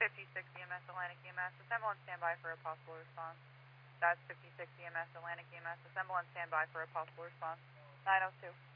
56 EMS Atlantic EMS. Assemble and stand by for a possible response. That's 56 EMS Atlantic EMS. Assemble and stand by for a possible response. 902.